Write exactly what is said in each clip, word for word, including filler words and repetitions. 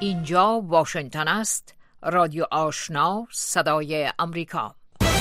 اینجا واشنگتن است، رادیو آشنا، صدای امریکا.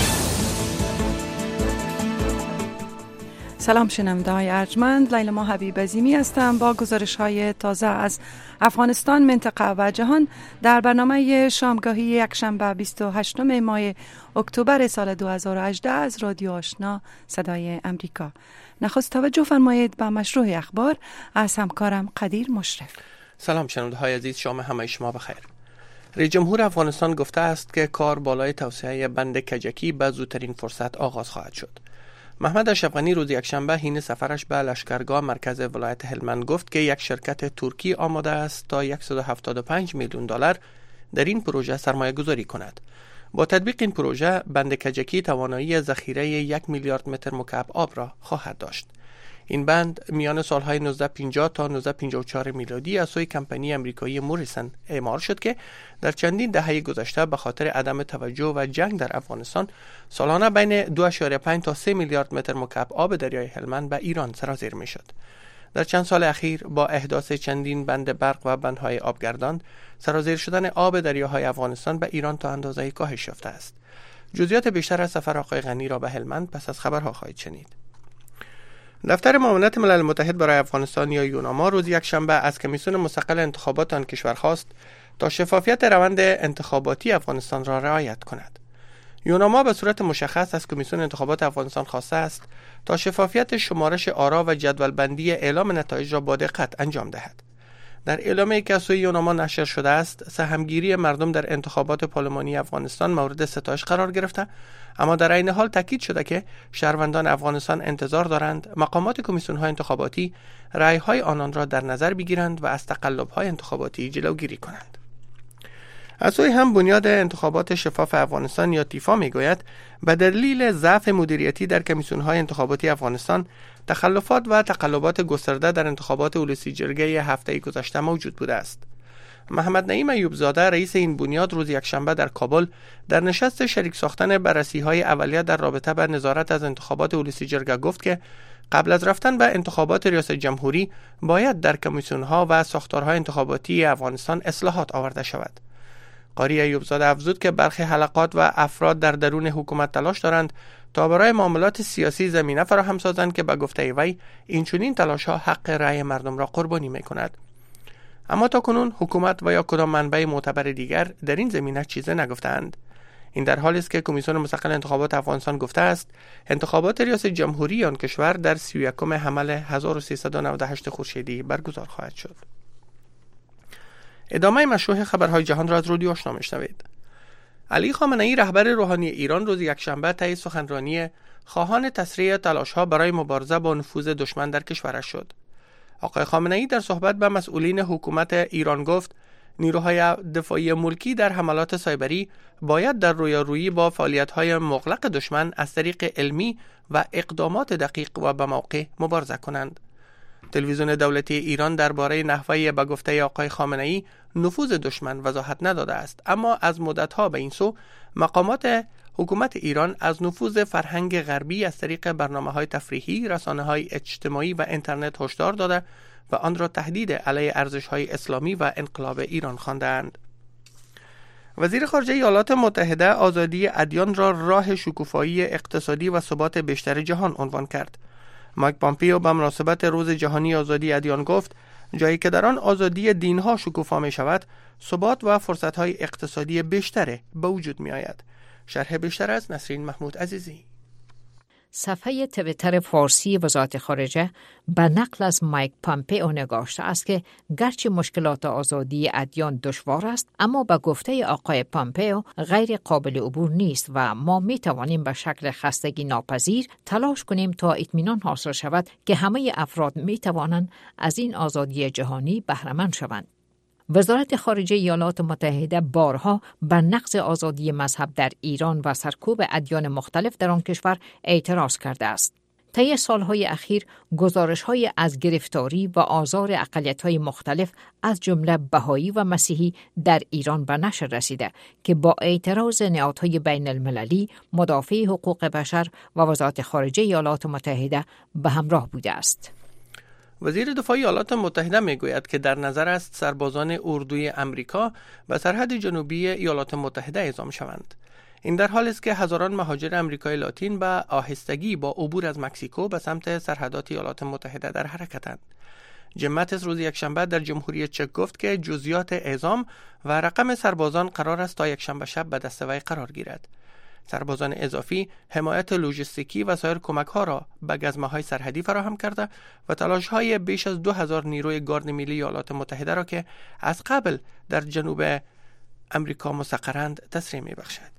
سلام شنونده‌های ارجمند، لیلا حبیب عظیمی هستم با گزارش‌های تازه از افغانستان، منطقه و جهان در برنامه شامگاهی یکشنبه بیست و هشتم ماه اکتبر سال دو هزار و هجده از رادیو آشنا صدای امریکا. نخست توجه فرمایید به مشروع اخبار از همکارم قدیر مشرف. سلام شنونده‌های عزیز، شام همه شما بخیر. رئیس جمهور افغانستان گفته است که کار بالای توسعه بند کجکی به زودترین فرصت آغاز خواهد شد. محمد اشرف غنی روز یکشنبه حین سفرش به لشکرگاه مرکز ولایت هلمند گفت که یک شرکت ترکی آماده است تا صد و هفتاد و پنج میلیون دلار در این پروژه سرمایه گذاری کند. با تطبیق این پروژه بند کجکی توانایی ذخیره یک میلیارد متر مکعب آب را خواهد داشت. این بند میان سالهای نوزده پنجاه تا نوزده پنجاه و چهار میلادی از سوی کمپانی امریکایی موریسن اعمار شد که در چندین دهه گذشته به خاطر عدم توجه و جنگ در افغانستان سالانه بین دو ممیز پنج تا سه میلیارد متر مکعب آب دریای هلمند به ایران سرازیر میشد. در چند سال اخیر با احداث چندین بند برق و بندهای آبگردان، سرازیر شدن آب دریاهای افغانستان به ایران تا اندازه‌ای کاهش یافته است. جزئیات بیشتر از سفر آقای غنی را به هلمند پس از خبرها خواهید شنید. دفتر معاونت ملل متحد برای افغانستان یا یوناما روز یکشنبه از کمیسیون مستقل انتخابات آن کشور خواست تا شفافیت روند انتخاباتی افغانستان را رعایت کند. یوناما به صورت مشخص از کمیسیون انتخابات افغانستان خواسته است تا شفافیت شمارش آرا و جدول بندی اعلام نتایج را با دقت انجام دهد. در اعلامیه‌ای که از سوی یوناما نشر شده است، سهمگیری مردم در انتخابات پارلمانی افغانستان مورد ستایش قرار گرفته، اما در عین حال تاکید شده که شهروندان افغانستان انتظار دارند مقامات کمیسیون‌های انتخاباتی رأی‌های آنان را در نظر بگیرند و از تقلب‌های انتخاباتی جلوگیری کنند. از سوی هم بنیاد انتخابات شفاف افغانستان یا تیفا میگوید به دلیل ضعف مدیریتی در کمیسیون‌های انتخاباتی افغانستان، تخلفات و تقلبات گسترده در انتخابات اولوسی جرگه هفته گذشته موجود بوده است. محمد نعیم ایوب زاده رئیس این بنیاد روز یکشنبه در کابل در نشست شریک ساختن بررسی‌های اولیه در رابطه با نظارت از انتخابات اولوسی جرگه گفت که قبل از رفتن به انتخابات ریاست جمهوری باید در کمیسیون‌ها و ساختارهای انتخاباتی افغانستان اصلاحات آورده شود. قاری ایوب زاده افزود که برخی حلقات و افراد در درون حکومت تلاش دارند تا برای معاملات سیاسی زمینه فراهم سازند که به گفته وی این چنین تلاش‌ها حق رأی مردم را قربانی می‌کند. اما تا کنون حکومت و یا کدام منبع معتبر دیگر در این زمینه چیزی نگفتند. این در حالی است که کمیسیون مستقل انتخابات افغانستان گفته است انتخابات ریاست جمهوری آن کشور در سی و یکم حمل هزار و سیصد و نود و هشت خورشیدی برگزار خواهد شد. ادامه مشروع خبرهای جهان را از رادیو آشنا میشنوید. علی خامنه‌ای رهبر روحانی ایران روز یکشنبه طی سخنرانی خواهان تسریع تلاش‌ها برای مبارزه با نفوذ دشمن در کشورش شد. آقای خامنه‌ای در صحبت با مسئولین حکومت ایران گفت نیروهای دفاعی ملکی در حملات سایبری باید در رویارویی با فعالیت‌های مغلق دشمن از طریق علمی و اقدامات دقیق و به موقع مبارزه کنند. تلویزیون دولتی ایران درباره نحوه به گفته آقای خامنه‌ای نفوذ دشمن وضاحت نداده است، اما از مدت‌ها به این سو مقامات حکومت ایران از نفوذ فرهنگ غربی از طریق برنامه‌های تفریحی، رسانه‌های اجتماعی و اینترنت هشدار داده و آن را تهدید علیه ارزش‌های اسلامی و انقلاب ایران خواندند. وزیر خارجه ایالات متحده آزادی ادیان را راه شکوفایی اقتصادی و ثبات بیشتر جهان عنوان کرد. مایک پامپیو به مناسبت روز جهانی آزادی ادیان گفت جایی که در آن آزادی دین‌ها شکوفا می شود، ثبات و فرصت‌های اقتصادی بیشتر به وجود می آید. شرح بیشتر از نسرین محمود عزیزی. صفحه تویتر فارسی وزارت خارجه به نقل از مایک پامپئو نگاشته است که گرچه مشکلات آزادی ادیان دشوار است، اما به گفته آقای پامپئو غیر قابل عبور نیست و ما می توانیم به شکل خستگی ناپذیر تلاش کنیم تا اطمینان حاصل شود که همه افراد می توانند از این آزادی جهانی بهره مند شوند. وزارت خارجه ایالات متحده بارها به نقض آزادی مذهب در ایران و سرکوب ادیان مختلف در آن کشور اعتراض کرده است. طی سالهای اخیر گزارش‌های از گرفتاری و آزار اقلیت‌های مختلف از جمله بهایی و مسیحی در ایران به نشر رسیده که با اعتراض نهادهای بین المللی، مدافع حقوق بشر و وزارت خارجه ایالات متحده به همراه بوده است. وزیر دفاع ایالات متحده میگوید که در نظر است سربازان اردوی امریکا به سرحد جنوبی ایالات متحده اعزام شوند. این در حالی است که هزاران مهاجر امریکای لاتین به آهستگی با عبور از مکزیکو به سمت سرحدات ایالات متحده در حرکتند. جیم ماتیس روز یکشنبه در جمهوری چک گفت که جزئیات اعزام و رقم سربازان قرار است تا یکشنبه شب به دست وی قرار گیرد. سربازان اضافی حمایت لوجستیکی و سایر کمک‌ها را به گزمه‌های سرحدی فراهم کرده و تلاش‌های بیش از دو هزار نیروی گارد ملی ایالات متحده را که از قبل در جنوب امریکا مستقرند تسریع می‌بخشد.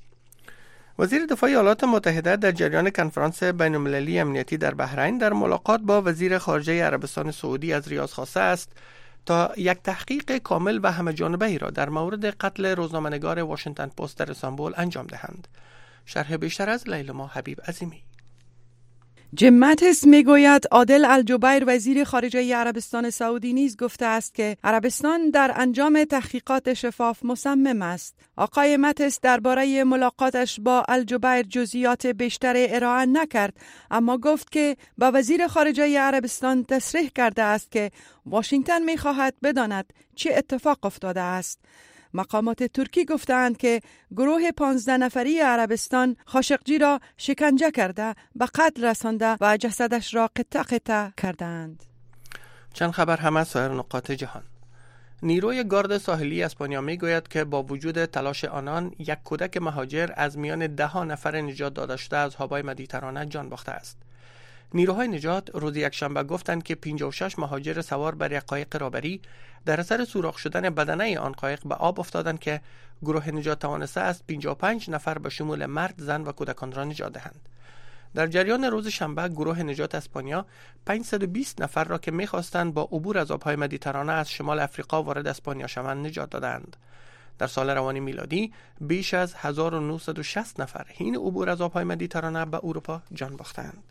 وزیر دفاع ایالات متحده در جریان کنفرانس بین‌المللی امنیتی در بحرین در ملاقات با وزیر خارجه عربستان سعودی از ریاض خواسته است تا یک تحقیق کامل و همه‌جانبه‌ای را در مورد قتل روزنامه‌نگار واشنگتن پست در استانبول انجام دهند. شرح بیشتر از لیلما حبیب عظیمی. جیم ماتیس میگوید عادل الجبیر وزیر خارجه عربستان سعودی نیز گفته است که عربستان در انجام تحقیقات شفاف مصمم است. آقای ماتیس درباره ملاقاتش با الجبیر جزئیات بیشتری ارائه نکرد، اما گفت که با وزیر خارجه عربستان تصریح کرده است که واشنگتن میخواهد بداند چه اتفاق افتاده است. مقامات ترکی گفتند که گروه پانزده نفری عربستان خاشقجی را شکنجه کرده به قتل رسانده و جسدش را قطع قطع کردند. چند خبر هم از سایر نقاط جهان. نیروی گارد ساحلی اسپانیا میگوید که با وجود تلاش آنان یک کودک مهاجر از میان ده ها نفر نجات داده شده از آبهای مدیترانه جان باخته است. نیروهای نجات روز یکشنبه گفتند که پنجاه و شش مهاجر سوار بر یک قایق رابری در اثر سوراخ شدن بدنه آن قایق به آب افتادند که گروه نجات توانسته است پنجاه و پنج نفر به شمول مرد، زن و کودکان را نجات دهند. در جریان روز شنبه گروه نجات اسپانیا پانصد و بیست نفر را که می‌خواستند با عبور از آبهای مدیترانه از شمال افریقا وارد اسپانیا شوند نجات دادند. در سال روانی میلادی بیش از هزار و نهصد و شصت نفر حین عبور از آبهای مدیترانه به اروپا جان باختند.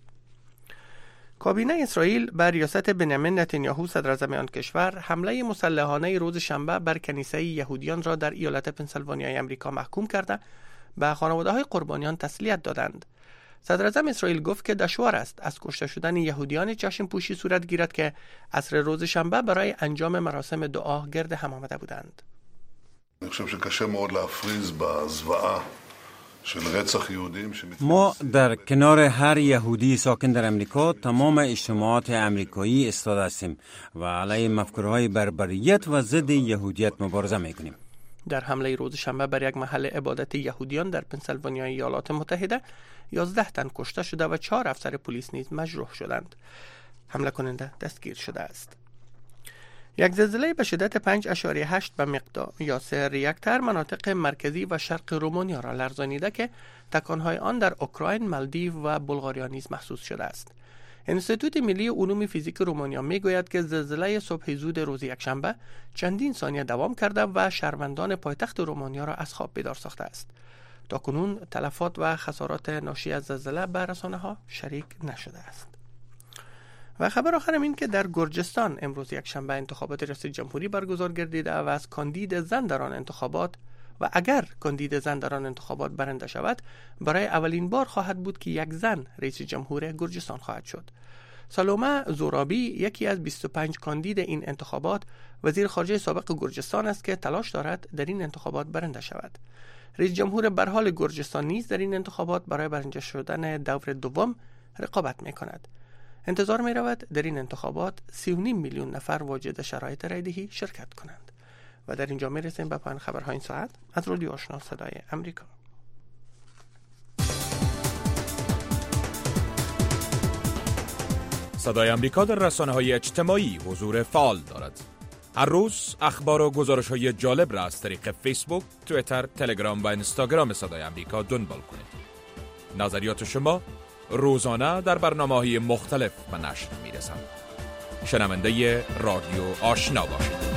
کابینه اسرائیل بر ریاست بنیامین نتانیاهو صدراعظم آن کشور حمله مسلحانه روز شنبه بر کنیسه یهودیان را در ایالت پنسیلوانیای امریکا محکوم کرده به خانواده‌های قربانیان تسلیت دادند. صدراعظم اسرائیل گفت که دشوار است از کشته شدن یهودیان چشم پوشی صورت گیرد که عصر روز شنبه برای انجام مراسم دعا گرد هم آمده بودند. אני חושב שקשה מאוד להפריז בזוועה של רצח יהודים. ما در کنار هر یهودی ساکن در امریکا تمام اجتماعات امریکایی ایستاده هستیم و علیه مفکورهای بربریت و ضد یهودیت مبارزه میکنیم. در حمله روز شنبه بر یک محل عبادت یهودیان در پنسیلوانیای ایالات متحده یازده تن کشته شده و چهار افسر پلیس نیز مجروح شدند. حمله کننده دستگیر شده است. یک زلزله به شدت پنج اشاریه هشت به مقدار یا سه ریاکتور مناطق مرکزی و شرق رومانیا را لرزانیده که تکانهای آن در اوکراین، مالدیو و بلغاریا نیز محسوس شده است. انستیتوت ملی علوم فیزیک رومانیا میگوید که زلزله صبح زود روز یکشنبه چندین ثانیه دوام کرده و شهروندان پایتخت رومانیا را از خواب بیدار ساخته است. تاکنون تلفات و خسارات ناشی از زلزله به رسانه‌ها شریک نشده است. و خبر آخرم این که در گرجستان امروز یکشنبه انتخابات ریاست جمهوری برگزار گردیده و از کاندید زن در آن انتخابات و اگر کاندید زن در آن انتخابات برنده شود برای اولین بار خواهد بود که یک زن رئیس جمهور گرجستان خواهد شد. سالومه زورابی یکی از بیست و پنج کاندید این انتخابات وزیر خارجه سابق گرجستان است که تلاش دارد در این انتخابات برنده شود. رئیس جمهور برحال گرجستان نیز در این انتخابات برای برنده شدن دور دوم رقابت می‌کند. انتظار می رود در این انتخابات سی و نیم میلیون نفر واجد شرایط رایدهی شرکت کنند. و در اینجا می رسیم به پایان خبرهای این ساعت از رادیو آشنا صدای امریکا. صدای امریکا در رسانه‌های اجتماعی حضور فعال دارد. هر روز اخبار و گزارش‌های جالب را از طریق فیسبوک، توییتر، تلگرام و اینستاگرام صدای امریکا دنبال کنید. نظریات شما روزانه در برنامه‌های مختلف به نشر می‌رسند. شنونده رادیو آشنا باشید.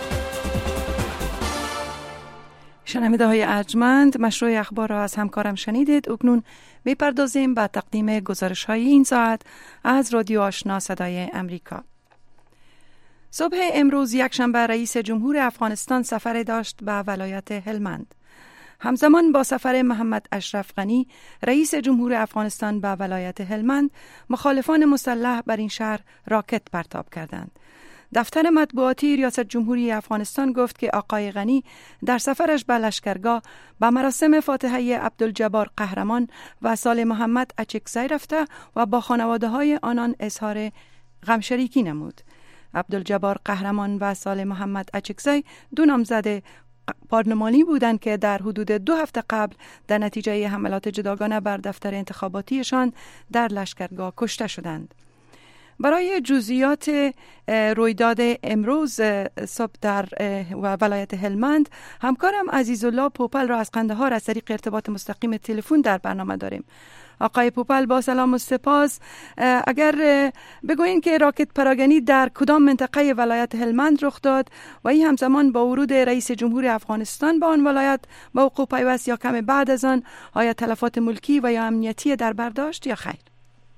شنونده های ارجمند، مشروع اخبار را از همکارم شنیدید. اکنون می‌پردازیم به تقدیم گزارش های این ساعت از رادیو آشنا صدای امریکا. صبح امروز یکشنبه رئیس جمهور افغانستان سفر داشت به ولایت هلمند. همزمان با سفر محمد اشرف غنی رئیس جمهور افغانستان به ولایت هلمند، مخالفان مسلح بر این شهر راکت پرتاب کردند. دفتر مطبوعاتی ریاست جمهوری افغانستان گفت که آقای غنی در سفرش به لشکرگاه به مراسم فاتحه عبدالجبار قهرمان و سال محمد اچکزی رفته و با خانواده های آنان اظهار غمشریکی نمود. عبدالجبار قهرمان و سال محمد اچکزی دو نامزد پارلمانی بودند که در حدود دو هفته قبل در نتیجه حملات جداگانه بر دفتر انتخاباتیشان در لشکرگاه کشته شدند. برای جزئیات رویداد امروز صبح در ولایت هلمند همکارم عزیزالله پوپل را از قندهار از طریق ارتباط مستقیم تلفن در برنامه داریم. آقای پوپل با سلام و سپاس. اگر بگویین که راکت پراگنی در کدام منطقه ولایت هلمند رخ داد و این همزمان با ورود رئیس جمهور افغانستان به آن ولایت با وقوع پیوست یا کم بعد از آن آیا تلفات ملکی و یا امنیتی در برداشت یا خیر؟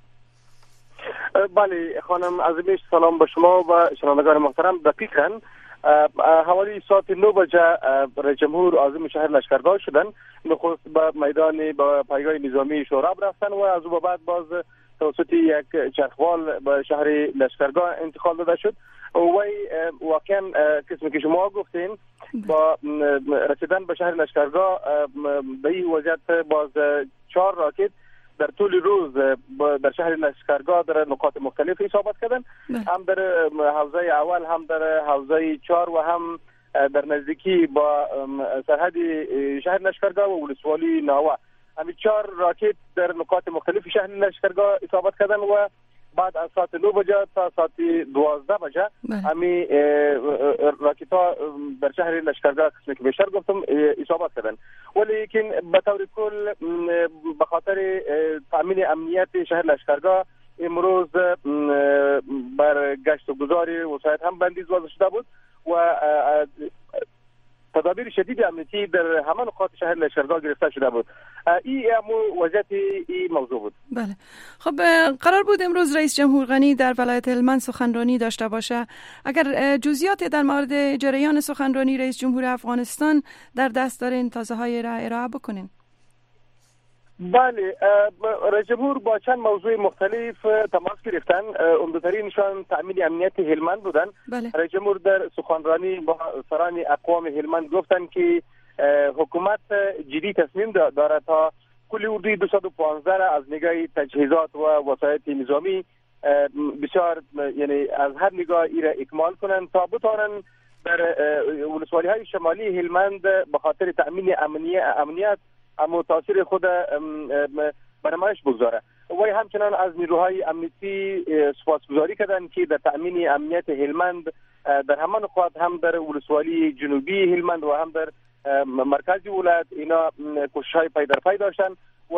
بله خانم عزیز، سلام به شما و شنوندگان محترم. دقیقاً حوالی ساعت نه بجه رئیس جمهور عازم شهر لشکرگاه شدن، نخست به میدان با پایگاه نظامی شوراب رفتن و از او بعد باز توسط یک چرخوال به شهر لشکرگاه انتقال داده شد. و واقعا قسمی که شما گفتین با رسیدن به شهر لشکرگاه به این وضعیت باز چهار راکت در طول روز در شهر لشکرگاه در نقاط مختلف اصابت کردن، هم در حوزه اول، هم در حوزه چهار و هم در نزدیکی با سرحد شهر لشکرگاه و ولسوالی ناوه. همین چهار راکت در نقاط مختلف شهر لشکرگاه اصابت کردن و بعد از ساعت نه بجه تا ساعت دوازده بجه همین راکت ها در شهر لشکرگاه قسمی که بیشتر گفتم اصابت کردن. ولیکن به طور کل به خاطر تامین امنیت شهر لشکرگاه امروز بر گشت و گذار وسایط هم بندیز وضع شده بود و تدابیر شدید امنیتی در همه نقاط شهر لشکرگاه گرفته شده بود. این امو وضعیت این موضوع بود. بله. خب قرار بود امروز رئیس جمهور غنی در ولایت هلمند سخنرانی داشته باشه. اگر جزئیات در مورد جریان سخنرانی رئیس جمهور افغانستان در دست دارین تازه های را ارائه بکنین. بله، رئیس جمهور با چند موضوع مختلف تماس گرفتن، عمده‌ترینشان تأمین امنیت هلمند بودن. بله. رئیس جمهور در سخنرانی با سران اقوام هلمند گفتند که حکومت جدی تصمیم دارد تا کل اردوی دویست و پانزده را از نگاه تجهیزات و وسایط نظامی بسیار یعنی از هر نگاه ای را اکمال کنند تا بتوانند در ولسوالی های شمالی هلمند به خاطر تأمین امنیت اما تاثیر خود برنامه‌اش بگذاره. و همچنان از نیروهای امنیتی سپاسگزاری کردند که در تأمین امنیت هلمند در همان نقاط هم در ولسوالی جنوبی هلمند و هم در مرکزی ولایت اینا کوشش‌های پای در پای داشتن و,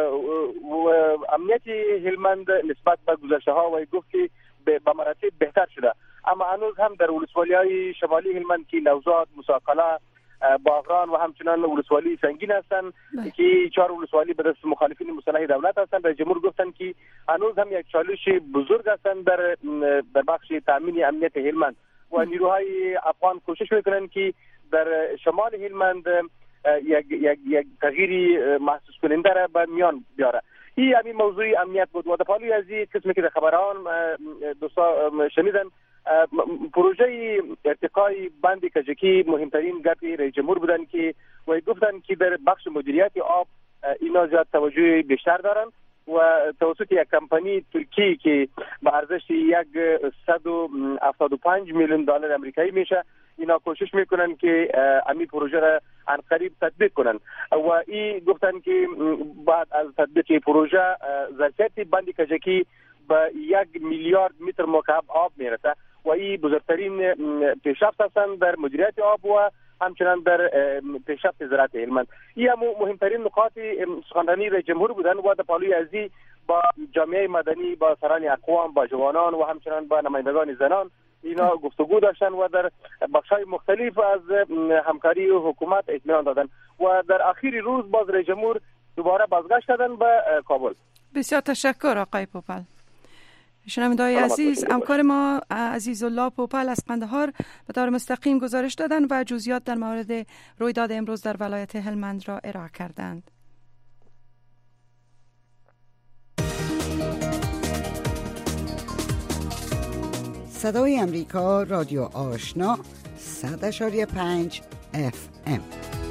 و امنیت هلمند نسبت به گذشته‌ها و گفت که به مراتب بهتر شده. اما هنوز هم در ولسوالی‌های شمالی هلمند که نوزاد، مساقله، باغران و همچنان ولسوالی سنگین هستند که چهار ولسوالی به دست مخالفین مسلح دولت هستند. رئیس جمهور گفتند که هنوز هم یک چالش بزرگ هستند در در بخش تامین امنیت هلمند و نیروهای افغان کوشش میکنند که در شمال هلمند یک یک یک تغییری محسوس کننده را به میان بیاره. این همین موضوع امنیت بود و در پالوی از این قسمی که در خبران دوستا شنیدن پروژه ارتقای بند کجکی مهمترین گپ رئیس جمهور بودن که و گفتن که در بخش مدیریت آب اینا زیاد توجه بیشتر دارن و توسط یک کمپانی ترکی که به ارزش یک صد و هفتاد و پنج میلیون دلار آمریکایی میشه اینا کوشش میکنن که امی پروژه را عنقریب تطبیق کنن و این گفتن که بعد از تطبیق پروژه ظرفیت بند کجکی به یک میلیارد متر مکعب آب میرسه و این بزرگترین پیشرفت هستند در مدیریت آب و همچنان در پیشرفت زراعت هلمند. این هم مهمترین نکات سخنرانی رئیس جمهور بودن و در پالوی ازی با جامعه مدنی، با سران اقوام، با جوانان و همچنان با نمایندگان زنان اینا گفتگو داشتن و در بخش‌های مختلف از همکاری حکومت اطمینان دادن و در آخر روز باز رئیس جمهور دوباره بازگشت کردن به کابل. بسیار تشکر آقای پوپل. شنونده‌های عزیز، همکار ما عزیزالله پوپل از قندهار به طور مستقیم گزارش دادن و جزئیات در مورد رویداد امروز در ولایت هلمند را ارائه کردند. صدای امریکا، رادیو آشنا، صد اشاری پنج اف ام.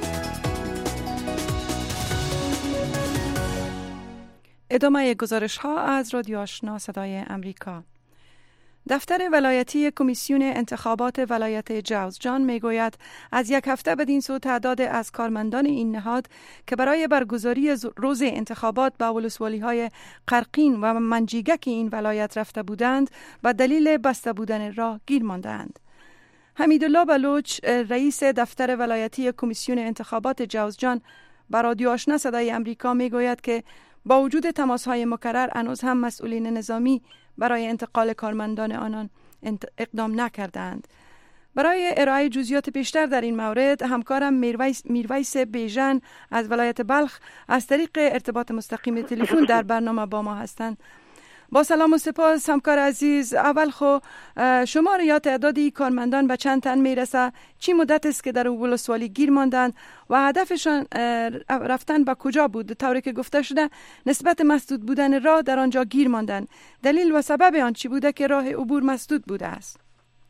ادامه گزارش ها از رادیو آشنا صدای امریکا. دفتر ولایتی کمیسیون انتخابات ولایت جوزجان می گوید از یک هفته بدین سو تعداد از کارمندان این نهاد که برای برگزاری روز انتخابات به ولسوالی های قرقین و منجیگک این ولایت رفته بودند و دلیل بسته بودن راه گیر ماندند. حمیدالله بلوچ، رئیس دفتر ولایتی کمیسیون انتخابات جوزجان، به رادیو آشنا صدای امریکا می گوید که با وجود تماس‌های مکرر هنوز هم مسئولین نظامی برای انتقال کارمندان آنان اقدام نکردند. برای ارائه جزئیات بیشتر در این مورد همکارم میرویس, میرویس بیژن از ولایت بلخ از طریق ارتباط مستقیم تلفن در برنامه با ما هستند. با سلام و سپاس همکار عزیز. اول خو شمار یا تعدادی کارمندان به چند تن میرسه؟ چی مدت است که در ولسوالی گیر ماندند و هدفشان رفتن به کجا بود؟ طوری که گفته شده نسبت مسدود بودن راه در آنجا گیر ماندند. دلیل و سبب آن چی بوده که راه عبور مسدود بوده است؟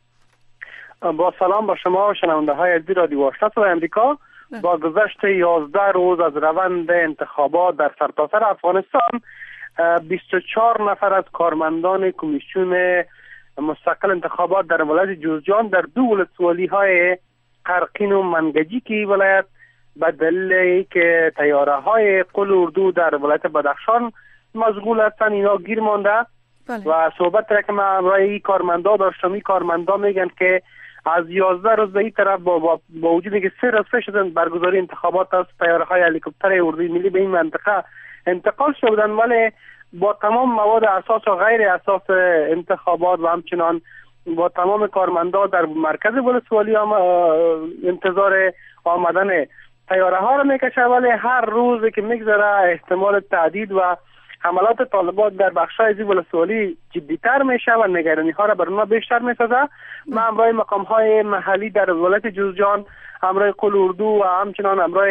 با سلام با شما و شنونده های عزیز رادیو آشنا صدای امریکا. با گذشت یازده روز از روند انتخابات در سرتاسر افغانستان، بیست و چهار نفر از کارمندان کمیسیون مستقل انتخابات در ولایت جوزجان در دو ولسوالی های قرقین و منگجیکی ولایت به دلیل که تیاره های قل اردو در ولایت بدخشان مشغول هستند اینا گیر مانده. بله. و صحبت که من برای کارمندا داشتم، این کارمندا میگن که از یازده روز به این طرف با, با, با وجودی که سه روز شدن برگزاری انتخابات از تیاره های هلیکوپتر اردوی ملی به این منطقه انتقال شدن، ولی با تمام مواد اساس و غیر اساس انتخابات و همچنان با تمام کارمندا در مرکز ولسوالی انتظار آمدن تیاره ها را میکشه، ولی هر روز که میگذره احتمال تعدید و حملات طالبات در بخشای از ولسوالی جدیتر میشه و نگرانی ها را بر اونها بیشتر میسازه. من همراه مقام های محلی در ولایت جوزجان، همراه قل اردو و همچنان همراه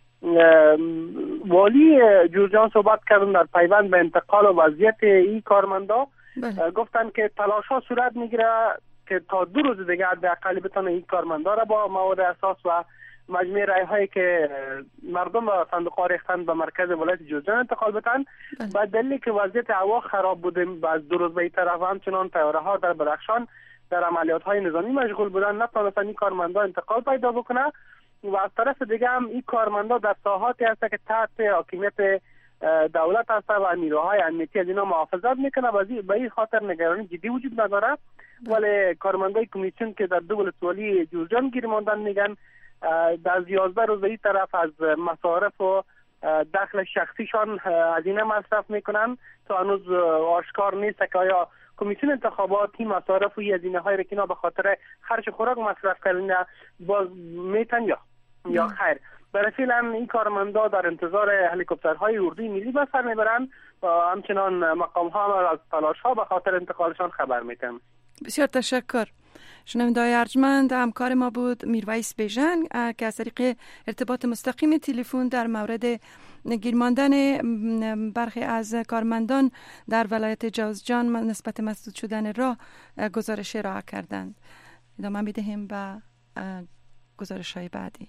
والی جوزجان صحبت کردن در پیوند به انتقال و وضعیت این کارمندا. گفتن که تلاش ها صورت میگیره که تا دو روز دیگه حداقل بتونه این کارمندا را با مواد اساس و مجموعه رای هایی که مردم و صندوق ها ریختن به مرکز ولایت جوزجان انتقال بدن. بعد دلیلی که وضعیت هوا خراب بوده از دو روز به این طرف همچنان تیاره ها در بدخشان در عملیات های نظامی مشغول بودن، نتونستن این کارمندا انتقال پیدا بکنه. و از طرف دیگه هم این کارمندا در ساحاتی هست که تحت حاکمیت دولت هست و نیروهای امنیتی از اینا محافظت میکنه و به این خاطر نگرانی جدی وجود نداره. ولی کارمندای کمیسیون که در دو ولسوالی جوزجان گیر ماندن میگن در یازده روز این طرف از مصارف و دخل شخصیشان هزینه مصرف میکنن. تا هنوز آشکار نیست که آیا کمیسیون انتخابات این مصارف و این هزینه های را که اینا به خاطر خرج خوراک مصرف کردن باز میتن یا یا خیر. برای فعلا این کارمندا در انتظار هلیکوپترهای اردوی ملی به سر میبرن و همچنان مقام ها از تلاش ها به خاطر انتقالشان خبر میتن. بسیار تشکر. شنونده‌های ارجمند، همکار ما بود میرویس بیژن که از طریق ارتباط مستقیم تلفن در مورد گیر ماندن برخی از کارمندان در ولایت جوزجان نسبت مسدود شدن راه گزارش ارائه کردند. ادامه میدهیم به گزارش‌های بعدی.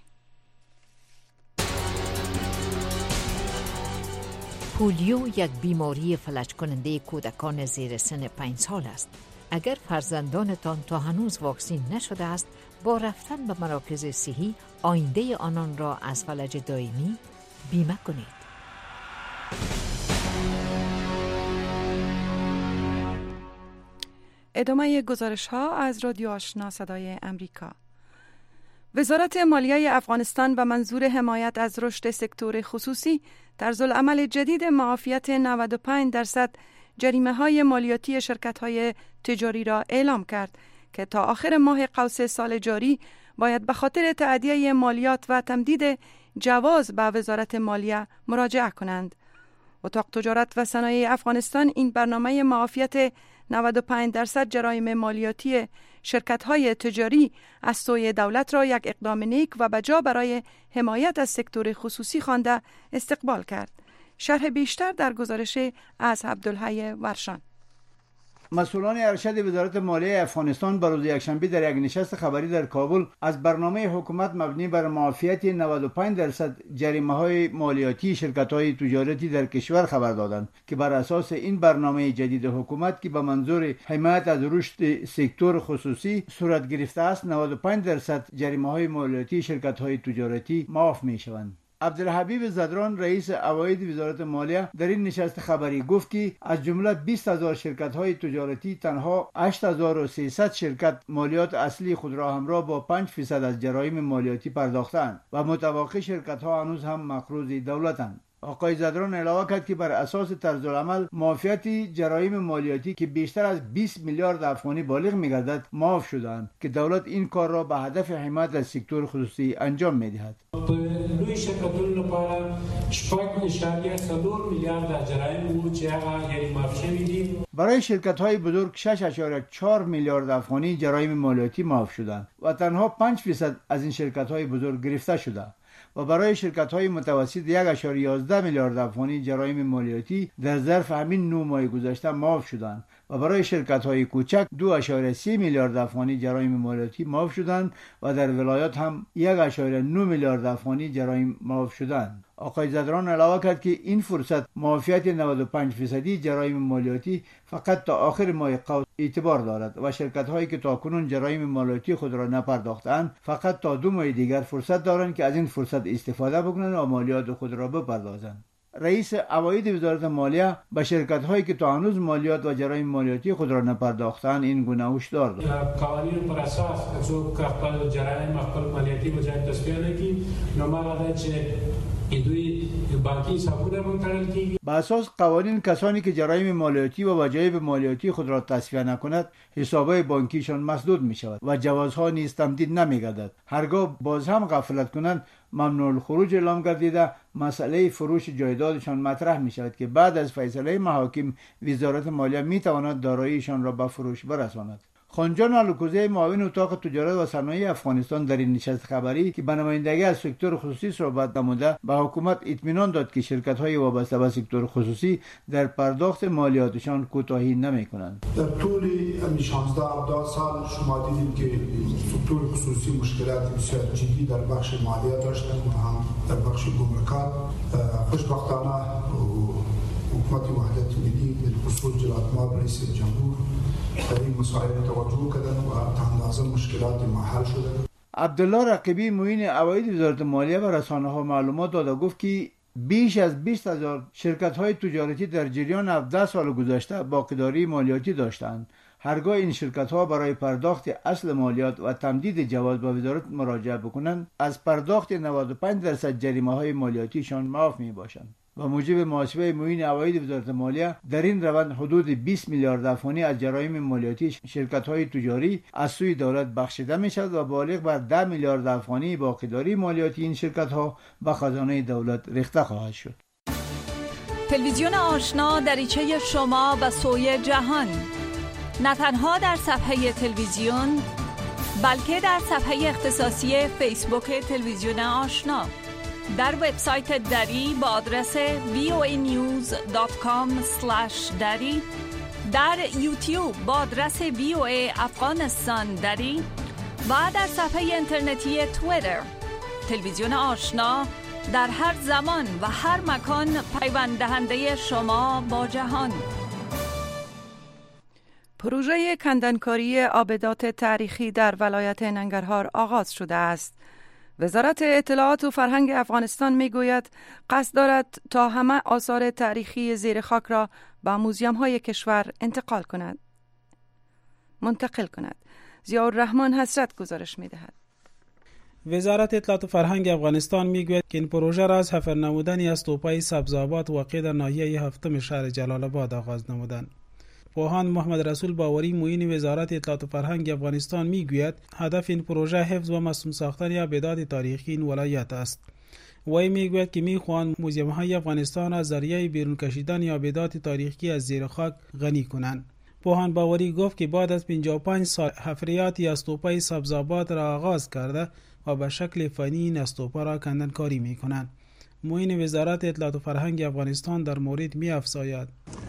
پولیو یک بیماری فلج کننده کودکان زیر سن پنج سال است. اگر فرزندانتان تا هنوز واکسین نشده است، با رفتن به مراکز صحی آینده آنان را از فلج دائمی بیمه کنید. ادامه گزارش ها از رادیو آشنا صدای امریکا. وزارت مالیه افغانستان به منظور حمایت از رشد سکتور خصوصی طرزالعمل جدید معافیت نود و پنج درصد جریمه های مالیاتی شرکت های تجاری را اعلام کرد که تا آخر ماه قوس سال جاری باید به خاطر تأدیه مالیات و تمدید جواز به وزارت مالیه مراجعه کنند. اتاق تجارت و صنایع افغانستان این برنامه معافیت نود و پنج درصد جرایم مالیاتی شرکت‌های تجاری از سوی دولت را یک اقدام نیک و بجا برای حمایت از سکتور خصوصی خوانده استقبال کرد. شرح بیشتر در گزارش از عبدالحی ورشان. مسئولان ارشد وزارت مالیه افغانستان بر روز یکشنبه در یک نشست خبری در کابل از برنامه حکومت مبنی بر معافیت نود و پنج درصد جریمه‌های مالیاتی شرکت‌های تجارتی در کشور خبر دادند که بر اساس این برنامه جدید حکومت که به منظور حمایت از رشد سکتور خصوصی صورت گرفته است، نود و پنج درصد جریمه‌های مالیاتی شرکت‌های تجارتی معاف می‌شوند. عبدالحبیب زدران رئیس عواید وزارت مالیه در این نشست خبری گفت که از جمله بیست هزار شرکت‌های تجارتی تنها هشت هزار و سیصد شرکت مالیات اصلی خود را همراه با پنج فیصد از جرایم مالیاتی پرداختند و متوقع شرکت‌ها هنوز هم مقروض دولتند. آقای زدران علاوه کرد که بر اساس طرز العمل معافیت جرایم مالیاتی که بیشتر از بیست میلیارد افغانی بالغ می‌گردد معاف شدند که دولت این کار را به هدف حمایت از سکتور خصوصی انجام می‌دهد. لوی شرکتونو لپاره شپږ اشاریه څلور میلیارد از جرایم وو چې هغه یعنی معاف شوي دي. برای شرکت‌های بزرگ شش اشاریه چهار میلیارد افغانی جرایم مالیاتی معاف شدند و تنها پنج درصد از این شرکت‌های بزرگ گرفته شده و برای شرکت‌های متوسط یک اشاریه یازده میلیارد افغانی جرایم مالیاتی در ظرف همین نه ماه گذشته معاف شدند و برای شرکت‌های کوچک دو اشاریه سه میلیارد افغانی جرایم مالیاتی معاف شدند و در ولایات هم یک اشاریه نه میلیارد افغانی جرایم معاف شدند. آقای زدران علاوه کرد که این فرصت معافیت نود و پنج درصدی جرایم مالیاتی فقط تا آخر ماه قوس اعتبار دارد و شرکت‌هایی که تاکنون جرایم مالیاتی خود را نپرداختند فقط تا دو ماه دیگر فرصت دارند که از این فرصت استفاده بکنند و مالیات خود را بپردازند. رئیس عواید وزارت مالیه به شرکت‌هایی که تا هنوز مالیات و جرایم مالیاتی خود را نپرداختند این گونه هشدار داد. قوانین پر اساس څوک خپل جرایم خپل مالیاتی بجای تصفیه نکړي نو ما چې دوی بانکی حسابونه منتقل کیږي. به اساس قوانین کسانی که جرایم مالیاتی و وجایب مالیاتی خود را تصفیه نکند حسابهای بانکیشان مسدود می شود و جوازها نیز تمدید نمی گردد. هرگاه باز هم غفلت کنند ممنوع الخروج اعلام گردیده مسئله فروش جایدادشان مطرح می شود که بعد از فیصله محاکم وزارت مالیه می تواند داراییشان را به فروش برساند. خانجان الکوزی معاون اتاق تجارت و صنایع افغانستان در این نشست خبری که به نمایندگی از سکتور خصوصی صحبت نموده به حکومت اطمینان داد که شرکت‌های وابسته به سکتور خصوصی در پرداخت مالیاتشان کوتاهی نمی‌کنند. در طول این شانزده هفده سال شما دیدید که سکتور خصوصی مشکلات بسیار جدی در بخش مالیات داشتند و هم در بخش گمرکات. خوشبختانه حکومت وحدت ملی به خصوص جناب ما رئیس جمهور در این مسائل توجه کردن و تا اندازه مشکلات ما حل شده. عبدالله رقیبی معین عواید وزارت مالیه و رسانه‌ها معلومات داد و گفت که بیش از بیست هزار شرکت‌های تجارتی در جریان هفده سال گذشته باقیداری مالیاتی داشتند. هرگاه این شرکت‌ها برای پرداخت اصل مالیات و تمدید جواز به وزارت مراجعه بکنند از پرداخت نود و پنج درصد جریمه‌های مالیاتیشان معاف می‌باشند. و موجب محاسبه معین عواید وزارت مالیه در این روند حدود بیست میلیارد افغانی از جرایم مالیاتی شرکت‌های تجاری از سوی دولت بخشیده می‌شود و بالغ بر ده میلیارد افغانی باقیداری مالیاتی این شرکت‌ها به خزانه دولت ریخته خواهد شد. تلویزیون آشنا دریچه شما به سوی جهان، نه تنها در صفحه تلویزیون بلکه در صفحه اختصاصی فیسبوک تلویزیون آشنا، در وبسایت دری با آدرس وی او ای نیوز دات کام اسلش دری، در یوتیوب با آدرس وی او ای افغانستان دری و در صفحه اینترنتی توییتر. تلویزیون آشنا در هر زمان و هر مکان پیوند دهنده شما با جهان. پروژه کندنکاری آبدات تاریخی در ولایت ننگرهار آغاز شده است. وزارت اطلاعات و فرهنگ افغانستان میگوید قصد دارد تا همه آثار تاریخی زیر خاک را به موزیم‌های کشور انتقال کند منتقل کند. ضیاءالرحمن حسرت گزارش می‌دهد. وزارت اطلاعات و فرهنگ افغانستان میگوید که این پروژه را از حفر نمودنی از توپای سبزآباد واقع در ناحیه هفتم شهر جلال آباد آغاز نمودند. پوهان محمد رسول باوری معین وزارت اطلاعات و فرهنگ افغانستان میگوید هدف این پروژه حفظ و مصون ساختن آبدات تاریخی این ولایت است. وی میگوید که میخواهند موزیم‌های افغانستان از ذریعه بیرون کشیدن آبدات تاریخی از زیر خاک غنی کنند. پوهان باوری گفت که بعد از پنجاه و پنج سال حفریاتی از توپای سبزآباد را آغاز کرده و به شکل فنی این از توپا را کندنکاری می کنند. معین وزارت اطلاعات و فرهنگ افغانستان در مورد می افزاید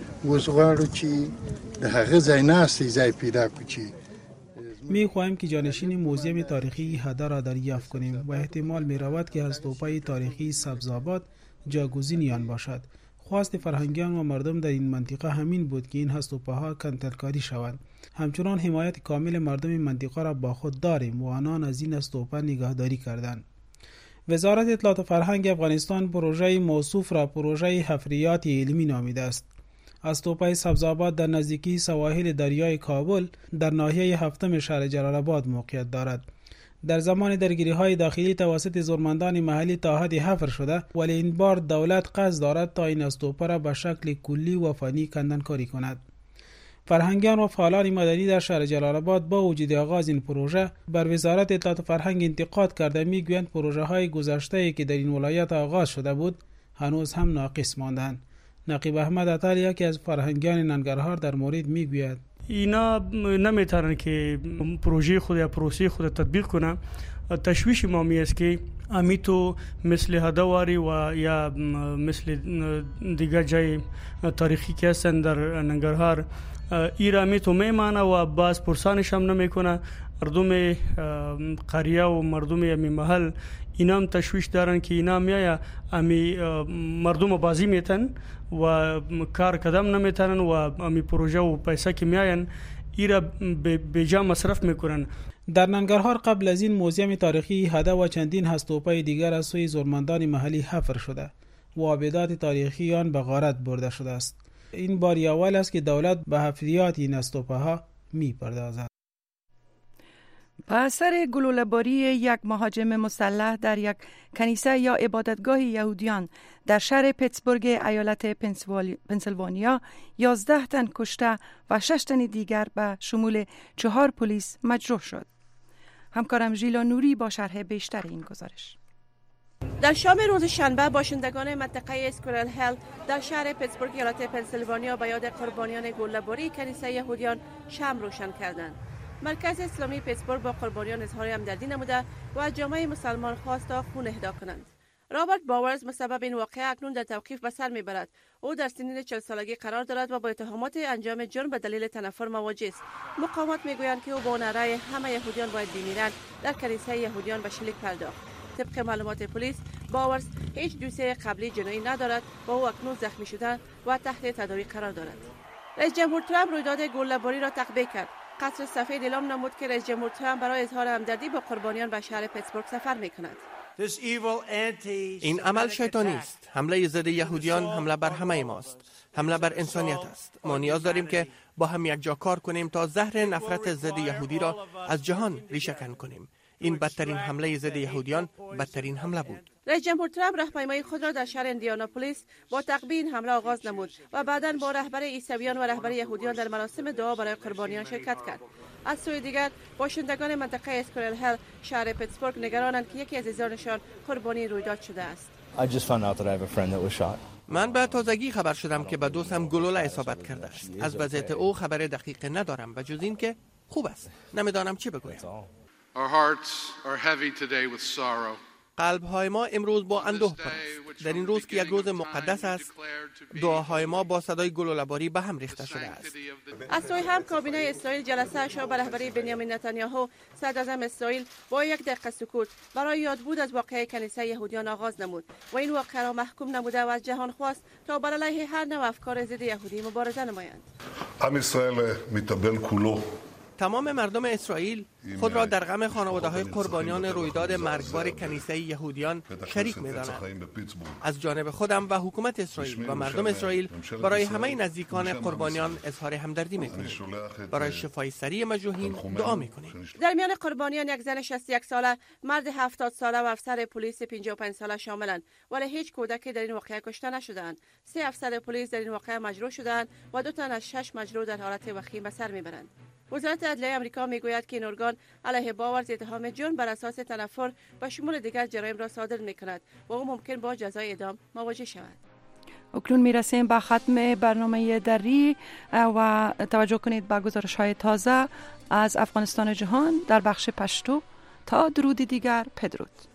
می خواهیم که جانشین موزیم تاریخی هده را دریافت کنیم و احتمال می رود که از توپای تاریخی سبزآباد جاگزین آن باشد. خواست فرهنگیان و مردم در این منطقه همین بود که این هستوپاها کنترکاری شوند. همچنان حمایت کامل مردم این منطقه را با خود داریم و آنان از این هستوپا نگهداری کردند. وزارت اطلاعات و فرهنگ افغانستان پروژه موصوف را پروژه حفریات علمی نامیده است. هستوپای سبزآباد در نزدیکی سواحل دریای کابل در ناحیه هفتم شهر جلال آباد موقعیت دارد. در زمان درگیری‌های داخلی توسط زورمندان محلی تا حدی حفر شده، ولی این بار دولت قصد دارد تا این هستوپا را به شکل کلی و فنی کندنکاری کند. فرهنگیان و فعالان مدنی در شهر جلال آباد با وجود آغاز این پروژه بر وزارت اطلاعات و فرهنگ انتقاد کرده میگویند پروژه‌های گذشته‌ای که در این ولایت آغاز شده بود هنوز هم ناقص ماندند. نقیب احمد عطال یکی از فرهنگیان ننگرهار در مورد میگوید اینا نمیتونن که پروژه خود یا پروسه خود تطبیق کنن. تشویش ما می است که امیتو مثل هدواری و یا مثل دیگر جای تاریخی که هستن در ننگرهار ایرا امیتو میمانه و باز پرسانش هم نمیکنه. مردم قریه و مردم امی محل اینا هم تشویش دارن که اینا میایا امی مردم بازی میتن و کار قدم نمیتنن و امی پروژه و پیسه که میاین ایرا به جا مصرف میکنن. در ننگرهار قبل از این موزیم تاریخی هده و چندین هستوپای دیگر از سوی زورمندان محلی حفر شده و آبدات تاریخی آن به غارت برده شده است. این بار اول است که دولت به حفریات این هستوپاها میپردازد. با اثر گلوله‌باری یک مهاجم مسلح در یک کنیسه یا عبادتگاه یهودیان در شهر پیتسبورگ ایالت پنسیلوانیا یازده تن کشته و شش تن دیگر به شمول چهار پلیس مجروح شد. همکارم ژیلا نوری با شرح بیشتر این گزارش. در شام روز شنبه باشندگان منطقه اسکورل هل در شهر پیتسبورگ ایالت پنسیلوانیا به یاد قربانیان گلوله‌باری کنیسه یهودیان شمع روشن کردند. مرکز اسلامی پیتسبورگ با قربانیان اظهار همدردی نموده و از جامعه مسلمان خواست تا خون اهدا کنند. رابرت باورز مسبب این واقعه اکنون در توقیف به سر میبرد. او در سنین چهل سالگی قرار دارد و با اتهامات انجام جرم به دلیل تنفر مواجه است. مقامات میگویند که او با نعره همه یهودیان باید بمیرند در کنیسه یهودیان به شلیک پرداخت. طبق معلومات پلیس باورز هیچ دوسیه قبلی جنایی ندارد و او اکنون زخمی شده و تحت تداوی قرار دارد. رئیس جمهور ترامپ رویداد گلوله‌باری را تقبیح کرد. قصر سفید اعلام نمود که رئیس جمهور ترامپ برای اظهار همدردی با قربانیان به شهر پیتسبورگ سفر می‌کند. این عمل شیطانی است. حمله ضد یهودیان حمله بر همه ماست. حمله بر انسانیت است. ما نیاز داریم که با هم یک جا کار کنیم تا زهر نفرت ضد یهودی را از جهان ریشه‌کن کنیم. این بدترین حمله ضد یهودیان بدترین حمله بود. رئیس جمهور ترامپ راهپیمایی خود را در شهر اندیاناپولیس با تقبیح این حمله آغاز نمود و بعداً با رهبر عیسویان و رهبر یهودیان در مراسم دعا برای قربانیان شرکت کرد. از سوی دیگر باشندگان منطقه اسکورل هل شهر پیتسبورگ نگرانند که یکی از عزیزانشان قربانی رویداد شده است. من به تازگی خبر شدم که به دوستم گلوله اصابت کرده است. از وضعیت او خبر دقیق ندارم و جز این که خوب است. نمیدانم چی بگویم. Our hearts are heavy today with sorrow. قلب‌های ما امروز با اندوه پر است. در این روز که یک روز مقدس است، دعاهای ما با صدای گلوله‌باری به هم ریخته شده است. از سوی هم کابینه اسرائیل جلسه اش را به رهبری بنیامین نتانیاهو صدراعظم اسرائیل با یک دقیقه سکوت برای یادبود از واقعه کنیسه یهودیان آغاز نمود و این واقعه را محکوم نموده و از جهان خواست تا بر علیه هر نوع افکار ضد یهودی مبارزه نمایند. עם ישראל מתאבל כולו. تمام مردم اسرائیل خود را در غم خانواده‌های قربانیان رویداد مرگبار کنیسه یهودیان شریک می‌دانند. از جانب خودم و حکومت اسرائیل و مردم اسرائیل برای همه نزدیکان قربانیان اظهار همدردی می‌کنیم. برای شفای سریع مجروحین دعا می‌کنیم. در میان قربانیان یک زن شصت و یک ساله، مرد هفتاد ساله و افسر پلیس پنجاه و پنج ساله شاملند، ولی هیچ کودکی در این واقعه کشته نشده‌اند. سه افسر پلیس در این واقعه مجروح شده‌اند و دو تن از شش مجروح در حالت وخیم به سر می‌برند. وزارت عدلیه آمریکا میگوید که این ارگان علیه باورز اتهام جرم بر اساس تنفر و شمول دیگر جرایم را صادر میکند و او ممکن با جزای اعدام مواجه شود. اکنون میرسیم به ختم برنامه دری و توجه کنید به گزارش های تازه از افغانستان جهان در بخش پشتو. تا درود دیگر، پدرود.